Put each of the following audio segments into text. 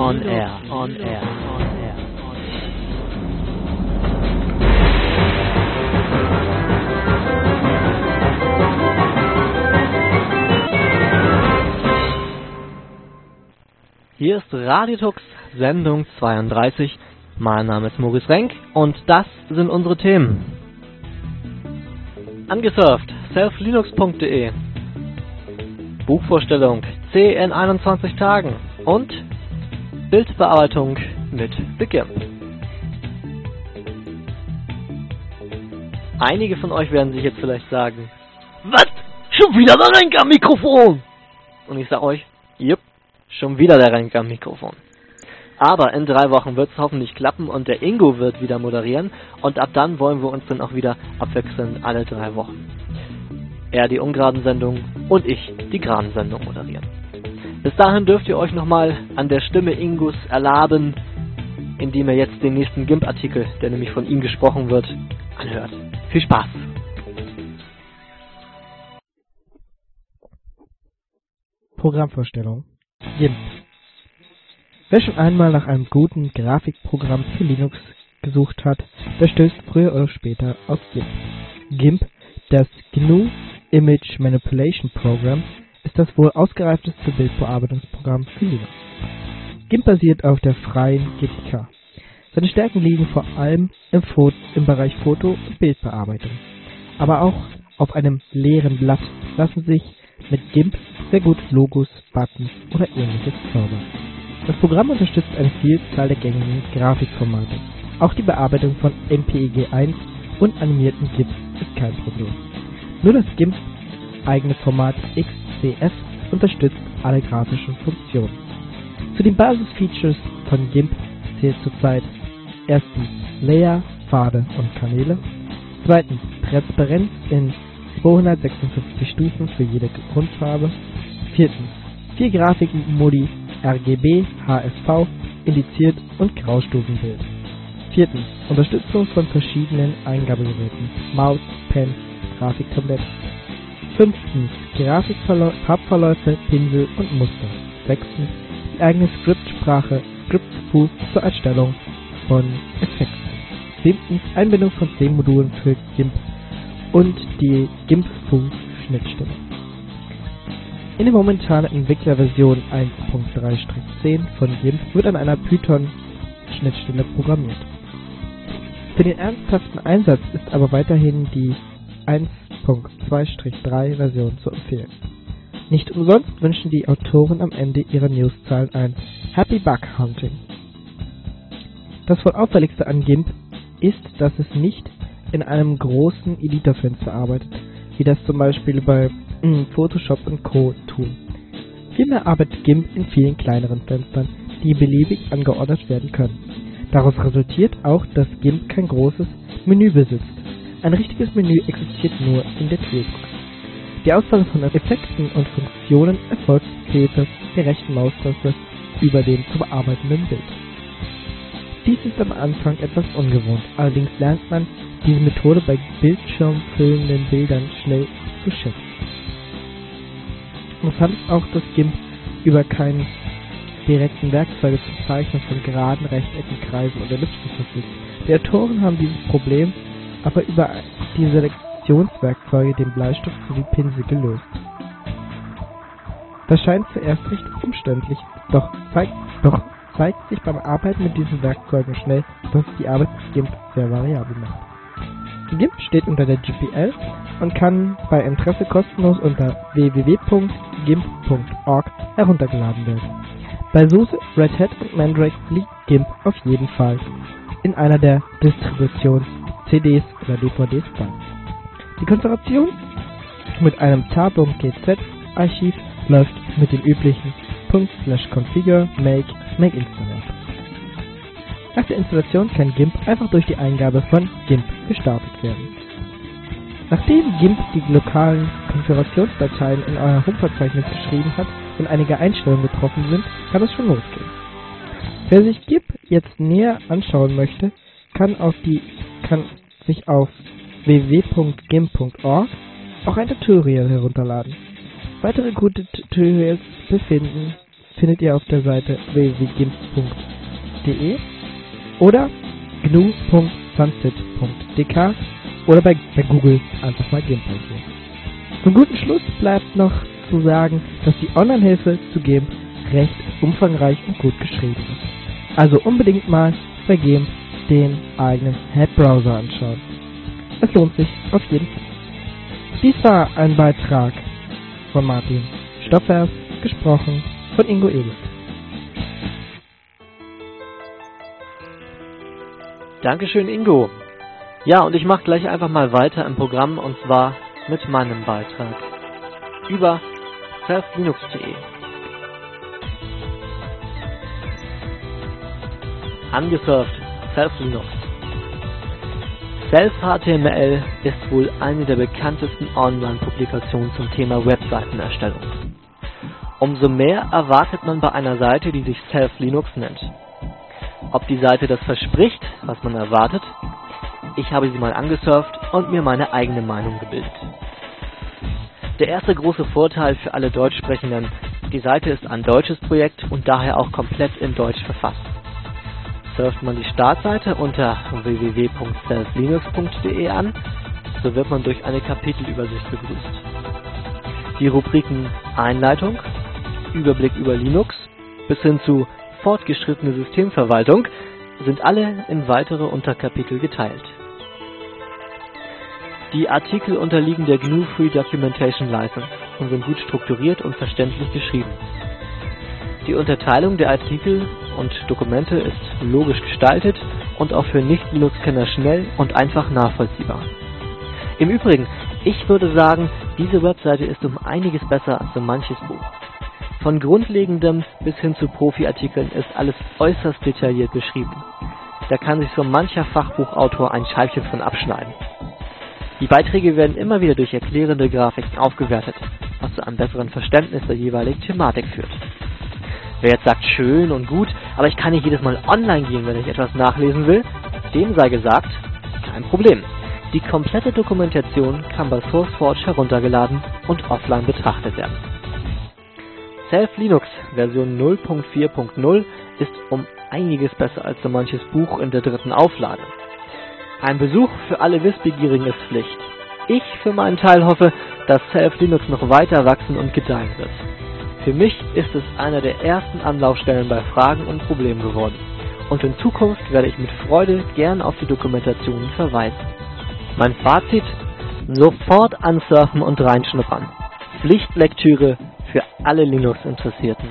on air, on air, on air. Hier ist Radiotux, Sendung 32. Mein Name ist Maurice Renk und das sind unsere Themen. Angesurft, selflinux.de. Buchvorstellung, C in 21 Tagen und Bildbearbeitung mit GIMP. Einige von euch werden sich jetzt vielleicht sagen, was? Schon wieder der Renk am Mikrofon? Und ich sag euch, jupp, schon wieder der Renk am Mikrofon. Aber in 3 Wochen wird es hoffentlich klappen und der Ingo wird wieder moderieren und ab dann wollen wir uns dann auch wieder abwechselnd alle 3 Wochen. Er die ungeraden Sendungen und ich die geraden Sendungen moderieren. Bis dahin dürft ihr euch nochmal an der Stimme Ingos erlaben, indem ihr jetzt den nächsten GIMP-Artikel, der nämlich von ihm gesprochen wird, anhört. Viel Spaß! Programmvorstellung GIMP. Wer schon einmal nach einem guten Grafikprogramm für Linux gesucht hat, der stößt früher oder später auf GIMP. GIMP, das GNU Image Manipulation Program, ist das wohl ausgereifteste Bildbearbeitungsprogramm für Linux. GIMP basiert auf der freien GTK. Seine Stärken liegen vor allem im Bereich Foto- und Bildbearbeitung. Aber auch auf einem leeren Blatt lassen sich mit GIMP sehr gut Logos, Buttons oder ähnliches zaubern. Das Programm unterstützt eine Vielzahl der gängigen Grafikformate. Auch die Bearbeitung von MPEG-1 und animierten GIFs ist kein Problem. Nur das GIMP eigene Format XCS unterstützt alle grafischen Funktionen. Zu den Basisfeatures von GIMP zählt zurzeit erstens Layer, Pfade und Kanäle, zweitens Transparenz in 256 Stufen für jede Grundfarbe, viertens 4 Grafikmodi RGB, HSV, indiziert und Graustufenbild. Viertens Unterstützung von verschiedenen Eingabegeräten, Maus, Pen, Grafiktablett. Fünftens Farbverläufe, Pinsel und Muster. Sechstens die eigene Skriptsprache, Scriptspoof zur Erstellung von Effekten. Siebtens Einbindung von 10 Modulen für GIMP und die GIMP-Schnittstelle. In der momentanen Entwicklerversion 1.3-10 von GIMP wird an einer Python-Schnittstelle programmiert. Für den ernsthaften Einsatz ist aber weiterhin die 1.2-3-Version zu empfehlen. Nicht umsonst wünschen die Autoren am Ende ihrer Newszahlen ein Happy Bug Hunting. Das wohl auffälligste an GIMP ist, dass es nicht in einem großen Editorfenster arbeitet, wie das zum Beispiel bei Photoshop und Co. tun. Vielmehr arbeitet GIMP in vielen kleineren Fenstern, die beliebig angeordnet werden können. Daraus resultiert auch, dass GIMP kein großes Menü besitzt. Ein richtiges Menü existiert nur in der Toolbox. Die Auswahl von Effekten und Funktionen erfolgt mit Hilfe der rechten Maustaste über dem zu bearbeitenden Bild. Dies ist am Anfang etwas ungewohnt, allerdings lernt man diese Methode bei bildschirmfüllenden Bildern schnell zu schätzen. Interessant ist auch, dass GIMP über keine direkten Werkzeuge zum Zeichnen von geraden, Rechtecken, Kreisen oder Ellipsen verfügt. Die Autoren haben dieses Problem aber über die Selektionswerkzeuge, den Bleistift sowie Pinsel gelöst. Das scheint zuerst recht umständlich, doch zeigt sich beim Arbeiten mit diesen Werkzeugen schnell, dass es die Arbeit mit GIMP sehr variabel macht. GIMP steht unter der GPL und kann bei Interesse kostenlos unter www.gimp.org heruntergeladen werden. Bei SUSE, Red Hat und Mandrake liegt GIMP auf jeden Fall in einer der Distributions CDs oder DVDs bei. Die Konfiguration mit einem tar.gz Archiv läuft mit dem üblichen /configure make installator. Nach der Installation kann GIMP einfach durch die Eingabe von GIMP gestartet werden. Nachdem GIMP die lokalen Konfigurationsdateien in euer Home-Verzeichnis geschrieben hat und einige Einstellungen getroffen sind, kann es schon losgehen. Wer sich GIMP jetzt näher anschauen möchte, kann sich auf www.gimp.org auch ein Tutorial herunterladen. Weitere gute Tutorials findet ihr auf der Seite www.gimp.de oder gnu.sunset.dk oder bei Google einfach mal GIMP eingeben. Zum guten Schluss bleibt noch zu sagen, dass die Online-Hilfe zu GIMP recht umfangreich und gut geschrieben ist. Also unbedingt mal bei GIMP den eigenen Head-Browser anschauen. Es lohnt sich auf jeden Fall. Dies war ein Beitrag von Martin Stoffers, gesprochen von Ingo Ebert. Dankeschön, Ingo. Ja, und ich mache gleich einfach mal weiter im Programm, und zwar mit meinem Beitrag über selflinux.de. Angesurft, Self-Linux. Self-HTML ist wohl eine der bekanntesten Online-Publikationen zum Thema Webseitenerstellung. Umso mehr erwartet man bei einer Seite, die sich Self-Linux nennt. Ob die Seite das verspricht, was man erwartet? Ich habe sie mal angesurft und mir meine eigene Meinung gebildet. Der erste große Vorteil für alle Deutschsprechenden: die Seite ist ein deutsches Projekt und daher auch komplett in Deutsch verfasst. Surft man die Startseite unter www.selflinux.de an, so wird man durch eine Kapitelübersicht begrüßt. Die Rubriken Einleitung, Überblick über Linux bis hin zu fortgeschrittene Systemverwaltung sind alle in weitere Unterkapitel geteilt. Die Artikel unterliegen der GNU Free Documentation License und sind gut strukturiert und verständlich geschrieben. Die Unterteilung der Artikel und Dokumente ist logisch gestaltet und auch für Nicht-Linux-Kenner schnell und einfach nachvollziehbar. Im Übrigen, ich würde sagen, diese Webseite ist um einiges besser als so manches Buch. Von Grundlegendem bis hin zu Profi-Artikeln ist alles äußerst detailliert beschrieben. Da kann sich so mancher Fachbuchautor ein Scheibchen von abschneiden. Die Beiträge werden immer wieder durch erklärende Grafiken aufgewertet, was zu einem besseren Verständnis der jeweiligen Thematik führt. Wer jetzt sagt, schön und gut, aber ich kann nicht jedes Mal online gehen, wenn ich etwas nachlesen will, dem sei gesagt, kein Problem. Die komplette Dokumentation kann bei SourceForge heruntergeladen und offline betrachtet werden. Self-Linux Version 0.4.0 ist um einiges besser als so manches Buch in der 3. Auflage. Ein Besuch für alle Wissbegierigen ist Pflicht. Ich für meinen Teil hoffe, dass Self-Linux noch weiter wachsen und gedeihen wird. Für mich ist es einer der ersten Anlaufstellen bei Fragen und Problemen geworden. Und in Zukunft werde ich mit Freude gern auf die Dokumentationen verweisen. Mein Fazit: sofort ansurfen und reinschnuppern. Pflichtlektüre für alle Linux-Interessierten.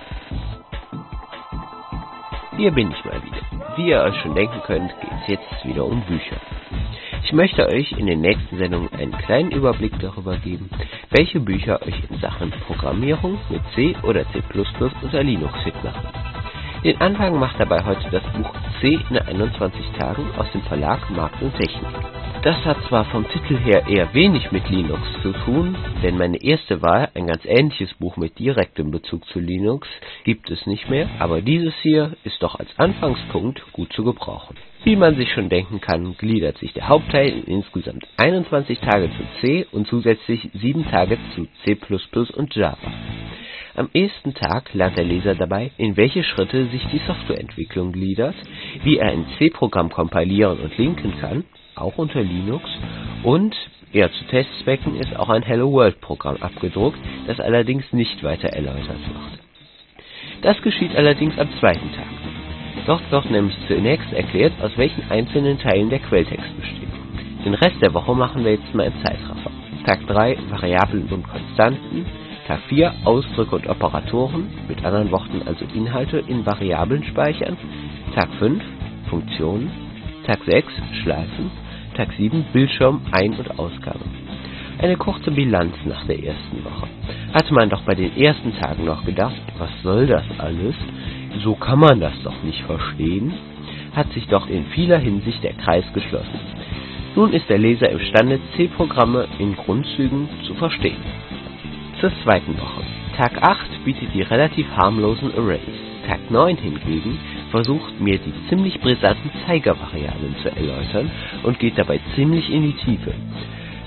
Hier bin ich mal wieder. Wie ihr euch schon denken könnt, geht es jetzt wieder um Bücher. Ich möchte euch in den nächsten Sendungen einen kleinen Überblick darüber geben, welche Bücher euch in Sachen Programmierung mit C oder C++ unter Linux fit machen. Den Anfang macht dabei heute das Buch C in 21 Tagen aus dem Verlag Markt und Technik. Das hat zwar vom Titel her eher wenig mit Linux zu tun, denn meine erste Wahl, ein ganz ähnliches Buch mit direktem Bezug zu Linux, gibt es nicht mehr, aber dieses hier ist doch als Anfangspunkt gut zu gebrauchen. Wie man sich schon denken kann, gliedert sich der Hauptteil in insgesamt 21 Tage zu C und zusätzlich 7 Tage zu C++ und Java. Am ersten Tag lernt der Leser dabei, in welche Schritte sich die Softwareentwicklung gliedert, wie er ein C-Programm kompilieren und linken kann, auch unter Linux, und eher zu Testzwecken ist auch ein Hello-World-Programm abgedruckt, das allerdings nicht weiter erläutert wird. Das geschieht allerdings am zweiten Tag. Dort wird nämlich zunächst erklärt, aus welchen einzelnen Teilen der Quelltext besteht. Den Rest der Woche machen wir jetzt mal im Zeitraffer. Tag 3 Variablen und Konstanten, Tag 4 Ausdrücke und Operatoren, mit anderen Worten also Inhalte in Variablen speichern, Tag 5 Funktionen, Tag 6 Schleifen, Tag 7 Bildschirm, Ein- und Ausgabe. Eine kurze Bilanz nach der ersten Woche. Hatte man doch bei den ersten Tagen noch gedacht, was soll das alles? So kann man das doch nicht verstehen, hat sich doch in vieler Hinsicht der Kreis geschlossen. Nun ist der Leser imstande, C-Programme in Grundzügen zu verstehen. Zur zweiten Woche. Tag 8 bietet die relativ harmlosen Arrays. Tag 9 hingegen versucht mir die ziemlich brisanten Zeigervariablen zu erläutern und geht dabei ziemlich in die Tiefe.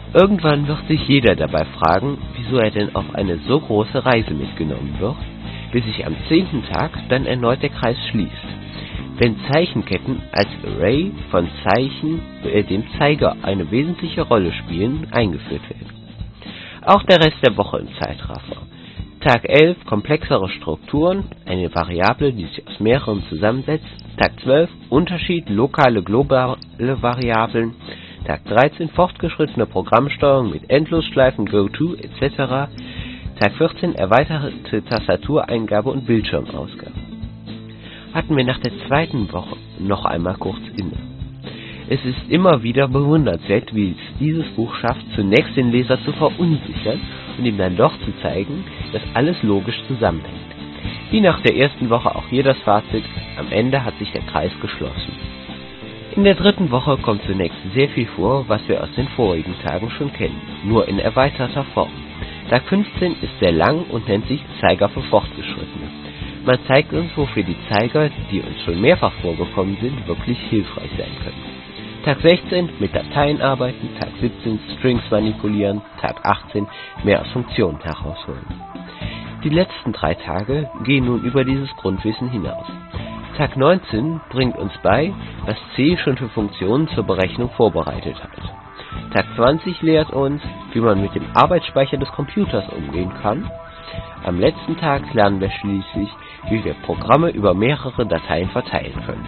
Irgendwann wird sich jeder dabei fragen, wieso er denn auf eine so große Reise mitgenommen wird, bis sich am 10. Tag dann erneut der Kreis schließt, wenn Zeichenketten als Array von Zeichen, dem Zeiger eine wesentliche Rolle spielen, eingeführt werden. Auch der Rest der Woche im Zeitraffer. Tag 11 komplexere Strukturen, eine Variable, die sich aus mehreren zusammensetzt. Tag 12 Unterschied, lokale, globale Variablen. Tag 13 fortgeschrittene Programmsteuerung mit Endlosschleifen, GoTo etc. Tag 14 erweiterte Tastatureingabe und Bildschirmausgabe. Hatten wir nach der zweiten Woche noch einmal kurz inne. Es ist immer wieder bewundernswert, wie es dieses Buch schafft, zunächst den Leser zu verunsichern und ihm dann doch zu zeigen, dass alles logisch zusammenhängt. Wie nach der ersten Woche auch hier das Fazit, am Ende hat sich der Kreis geschlossen. In der dritten Woche kommt zunächst sehr viel vor, was wir aus den vorigen Tagen schon kennen, nur in erweiterter Form. Tag 15 ist sehr lang und nennt sich Zeiger für Fortgeschrittene. Man zeigt uns, wofür die Zeiger, die uns schon mehrfach vorgekommen sind, wirklich hilfreich sein können. Tag 16 mit Dateien arbeiten, Tag 17 Strings manipulieren, Tag 18 mehr aus Funktionen herausholen. Die letzten 3 Tage gehen nun über dieses Grundwissen hinaus. Tag 19 bringt uns bei, was C schon für Funktionen zur Berechnung vorbereitet hat. Tag 20 lehrt uns, wie man mit dem Arbeitsspeicher des Computers umgehen kann. Am letzten Tag lernen wir schließlich, wie wir Programme über mehrere Dateien verteilen können.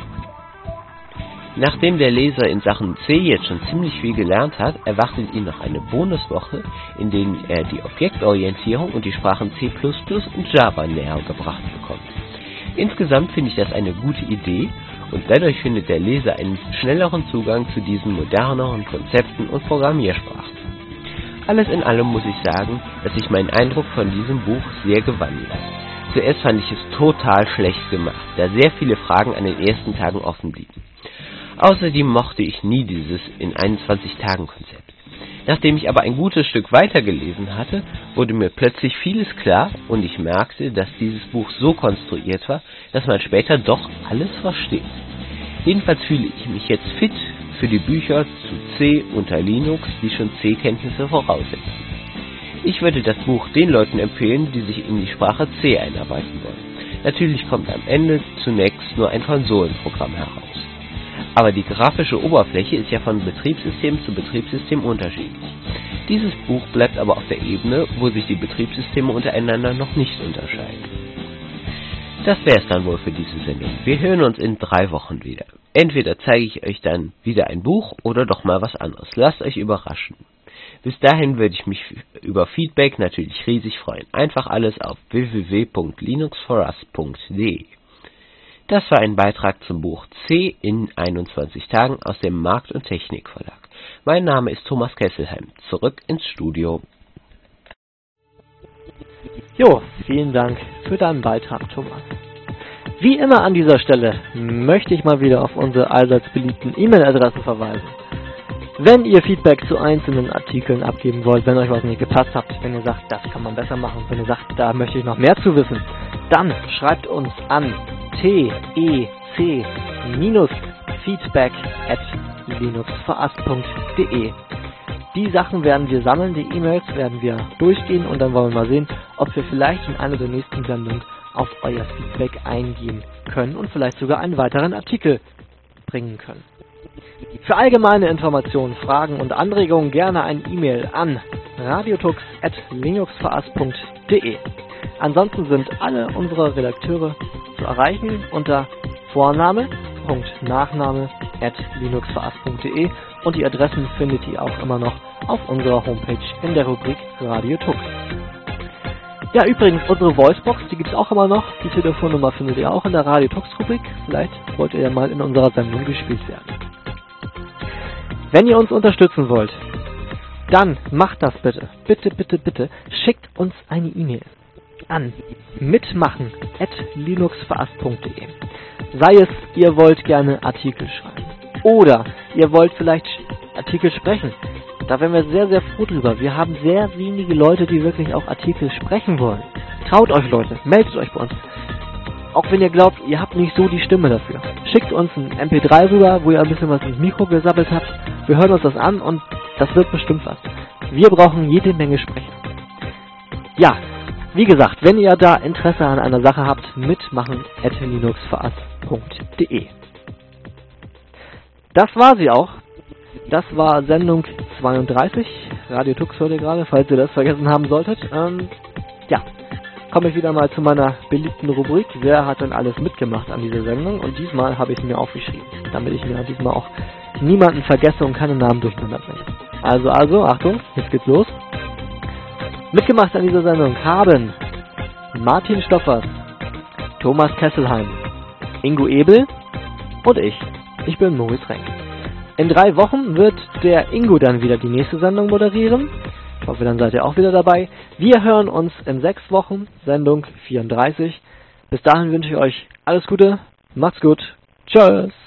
Nachdem der Leser in Sachen C jetzt schon ziemlich viel gelernt hat, erwartet ihn noch eine Bonuswoche, in der er die Objektorientierung und die Sprachen C++ und Java näher gebracht bekommt. Insgesamt finde ich das eine gute Idee und dadurch findet der Leser einen schnelleren Zugang zu diesen moderneren Konzepten und Programmiersprachen. Alles in allem muss ich sagen, dass sich mein Eindruck von diesem Buch sehr gewandelt hat. Zuerst fand ich es total schlecht gemacht, da sehr viele Fragen an den ersten Tagen offen blieben. Außerdem mochte ich nie dieses in 21-Tagen-Konzept. Nachdem ich aber ein gutes Stück weitergelesen hatte, wurde mir plötzlich vieles klar und ich merkte, dass dieses Buch so konstruiert war, dass man später doch alles versteht. Jedenfalls fühle ich mich jetzt fit für die Bücher zu C unter Linux, die schon C-Kenntnisse voraussetzen. Ich würde das Buch den Leuten empfehlen, die sich in die Sprache C einarbeiten wollen. Natürlich kommt am Ende zunächst nur ein Konsolenprogramm heraus. Aber die grafische Oberfläche ist ja von Betriebssystem zu Betriebssystem unterschiedlich. Dieses Buch bleibt aber auf der Ebene, wo sich die Betriebssysteme untereinander noch nicht unterscheiden. Das wäre es dann wohl für diese Sendung. Wir hören uns in 3 Wochen wieder. Entweder zeige ich euch dann wieder ein Buch oder doch mal was anderes. Lasst euch überraschen. Bis dahin würde ich mich über Feedback natürlich riesig freuen. Einfach alles auf www.linuxforus.de. Das war ein Beitrag zum Buch C in 21 Tagen aus dem Markt- und Technikverlag. Mein Name ist Thomas Kesselheim. Zurück ins Studio. Jo, vielen Dank für deinen Beitrag, Thomas. Wie immer an dieser Stelle möchte ich mal wieder auf unsere allseits beliebten E-Mail-Adressen verweisen. Wenn ihr Feedback zu einzelnen Artikeln abgeben wollt, wenn euch was nicht gepasst hat, wenn ihr sagt, das kann man besser machen, wenn ihr sagt, da möchte ich noch mehr zu wissen, dann schreibt uns an tec-feedback@linuxforus.de. Die Sachen werden wir sammeln, die E-Mails werden wir durchgehen und dann wollen wir mal sehen, ob wir vielleicht in einer der nächsten Sendungen auf euer Feedback eingehen können und vielleicht sogar einen weiteren Artikel bringen können. Für allgemeine Informationen, Fragen und Anregungen gerne ein E-Mail an radiotux@linuxforus.de. Ansonsten sind alle unsere Redakteure zu erreichen unter Vorname.Nachname@linuxforus.de und die Adressen findet ihr auch immer noch auf unserer Homepage in der Rubrik Radio Tux. Ja, übrigens, unsere Voicebox, die gibt es auch immer noch. Die Telefonnummer findet ihr auch in der Radio Tux Rubrik. Vielleicht wollt ihr ja mal in unserer Sendung gespielt werden. Wenn ihr uns unterstützen wollt, dann macht das bitte. Bitte, bitte, bitte. Schickt uns eine E-Mail an mitmachen@linuxforus.de. Sei es, ihr wollt gerne Artikel schreiben oder ihr wollt vielleicht Artikel sprechen. Da wären wir sehr, sehr froh drüber. Wir haben sehr wenige Leute, die wirklich auch Artikel sprechen wollen. Traut euch, Leute. Meldet euch bei uns. Auch wenn ihr glaubt, ihr habt nicht so die Stimme dafür. Schickt uns ein MP3 rüber, wo ihr ein bisschen was ins Mikro gesabbelt habt. Wir hören uns das an und das wird bestimmt was. Wir brauchen jede Menge Sprecher. Ja, Wie gesagt, wenn ihr da Interesse an einer Sache habt, mitmachen@linuxfahrt.de. Das war sie auch. Das war Sendung 32. Radio Tux heute gerade, falls ihr das vergessen haben solltet. Ja, komme ich wieder mal zu meiner beliebten Rubrik. Wer hat denn alles mitgemacht an dieser Sendung? Und diesmal habe ich es mir aufgeschrieben, damit ich mir diesmal auch niemanden vergesse und keine Namen durcheinander bringe. Also, Achtung, jetzt geht's los. Mitgemacht an dieser Sendung haben Martin Stoffers, Thomas Kesselheim, Ingo Ebel und ich. Ich bin Moritz Renk. In 3 Wochen wird der Ingo dann wieder die nächste Sendung moderieren. Ich hoffe, dann seid ihr auch wieder dabei. Wir hören uns in 6 Wochen, Sendung 34. Bis dahin wünsche ich euch alles Gute, macht's gut, tschüss.